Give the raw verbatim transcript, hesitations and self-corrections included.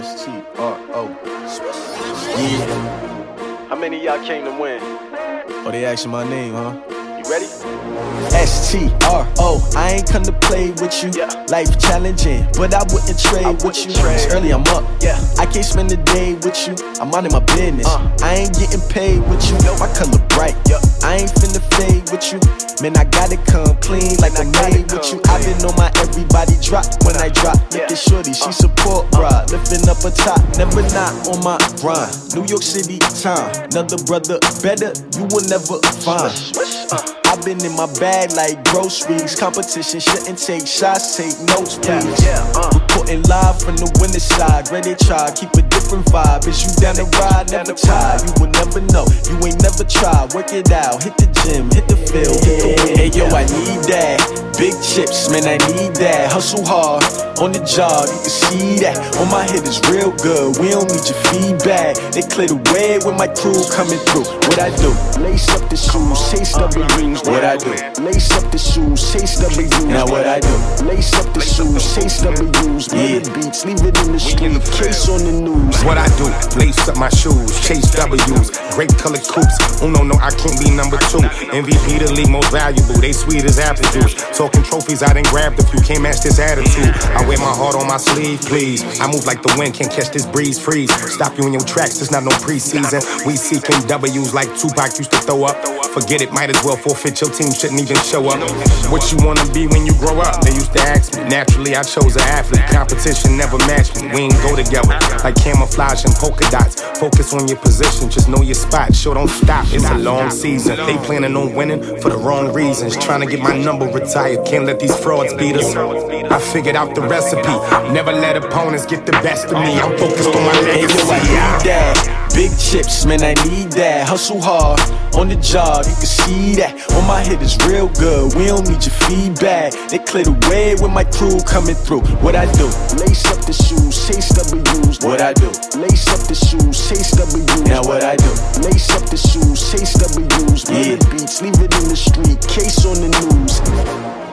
S T R O. Yeah. How many of y'all came to win? Oh, they asking my name, huh? You ready? S T R O. I ain't come to play with you. Yeah. Life challenging, but I wouldn't trade I with wouldn't you. trade. It's early, I'm up. Yeah. I can't spend the day with you. I'm minding my business. Uh. I ain't getting paid with you. My color bright. Yeah. I ain't finna fade with you. Man, I gotta come clean like Man, I I gotta made with come you. I been on my everybody drop when I drop. Look Yeah. at shorty, she support, bruh. Lifting up a top, never not on my grind. New York City time, another brother better, you will never find. Uh. I've been in my bag like groceries. Competition shouldn't take shots, take notes, Yeah, please. yeah, uh. Reporting live from the winter side. Ready to try, keep a different vibe. Is you down the ride, never tired. You will never know, you ain't never tried. Work it out, hit the gym, hit the field, hit the win. Hey yo, I need that. Big chips, man, I need that. Hustle hard, on the job, you can see that. On my head is real good, we don't need your feedback. They clear the way with my crew coming through. What I do? Lace up the shoes, chase W's. What I do? Lace up the shoes, chase W's. Now what I do? Lace up the shoes, chase W's. Murder beats, leave it in the street, case on the news. What I do, lace up my shoes, chase W's, great color coops. Uno, no, I can't be number two. M V P the league most valuable, they sweet as apple juice. Talking trophies, I done grabbed a few, can't match this attitude. I wear my heart on my sleeve, please. I move like the wind, can't catch this breeze, freeze. Stop you in your tracks, it's not no preseason. We seeking W's like Tupac used to throw up. Forget it, might as well forfeit, your team shouldn't even show up. What you wanna be when you grow up? They used to ask me. Naturally, I chose an athlete. Competition never matched me. We ain't go together like camouflage and polka dots. Focus on your position, just know your spot. Sure, don't stop, it's a long season. They planning on winning for the wrong reasons. Trying to get my number retired, can't let these frauds beat us. I figured out the recipe. Never let opponents get the best of me. I'm focused on my Hey yo, I legacy. need that. Big chips, man, I need that. Hustle hard, on the job, you can see that. On my head is real good, we don't need your feedback. They clear the way with my crew coming through. What I do? Lace up the shoes, chase W's. What I do? Lace up the shoes, chase W's. Now what I do? Lace up the shoes, chase W's. Murder beats, leave it in the street, case on the news.